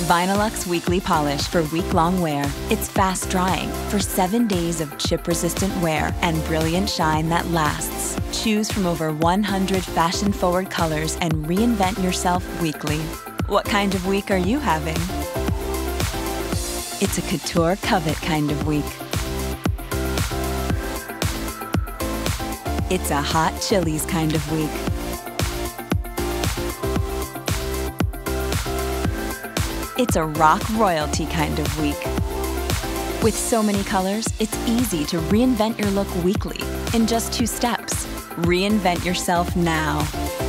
Vinylux Weekly Polish for week-long wear. It's fast drying for 7 days of chip-resistant wear and brilliant shine that lasts. Choose from over 100 fashion-forward colors and reinvent yourself weekly. What kind of week are you having? It's a couture covet kind of week. It's a hot Chili's kind of week. It's a rock royalty kind of week. With so many colors, it's easy to reinvent your look weekly in just 2 steps. Reinvent yourself now.